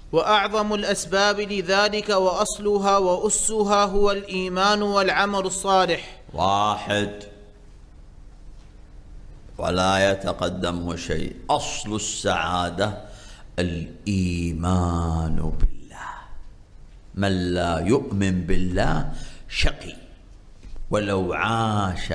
وأعظم الأسباب لذلك وأصلها وأسها هو الإيمان والعمل الصالح. واحد ولا يتقدمه شيء. أصل السعادة الإيمان بالله. من لا يؤمن بالله شقي، ولو عاش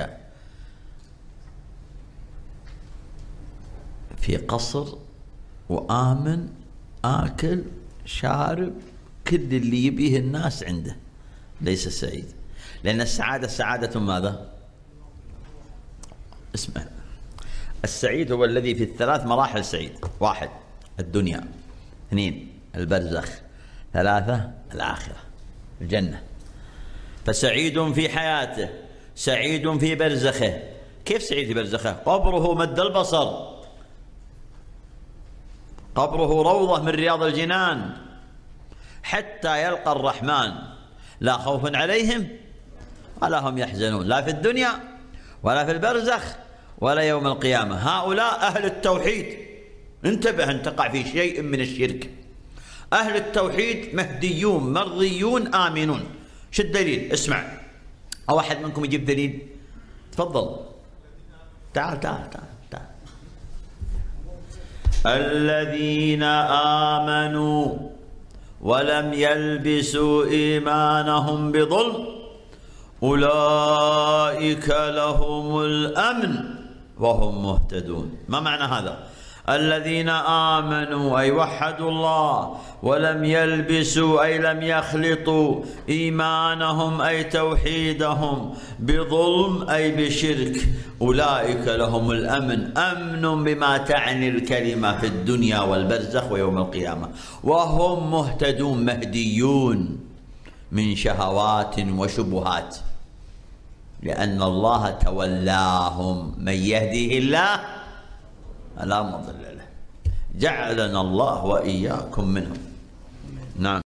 في قصر وآمن آكل شارب كل اللي يبيه الناس عنده، ليس سعيد. لأن السعادة سعادة ماذا؟ اسمع، السعيد هو الذي في الثلاث مراحل سعيد: واحد الدنيا، اثنين البرزخ، ثلاثة الآخرة الجنة. فسعيد في حياته، سعيد في برزخه. كيف سعيد في برزخه؟ قبره مد البصر، قبره روضة من رياض الجنان حتى يلقى الرحمن، لا خوف عليهم ولا هم يحزنون، لا في الدنيا ولا في البرزخ ولا يوم القيامة. هؤلاء أهل التوحيد. انتبه أن تقع في شيء من الشرك. أهل التوحيد مهديون مرضيون آمنون. شو الدليل؟ اسمع، أو أحد منكم يجيب دليل؟ تفضل. تعال تعال تعال تعال. الذين آمنوا ولم يلبسوا إيمانهم بظلم أولئك لهم الأمن وهم مهتدون. ما معنى هذا؟ الذين آمنوا أي وحدوا الله، ولم يلبسوا أي لم يخلطوا إيمانهم أي توحيدهم بظلم أي بشرك، أولئك لهم الأمن. أمن بما تعني الكلمة في الدنيا والبرزخ ويوم القيامة، وهم مهتدون مهديون من شهوات وشبهات، لأن الله تولاهم. من يهديه الله لا مضل له. جعلنا الله وإياكم منهم. نعم.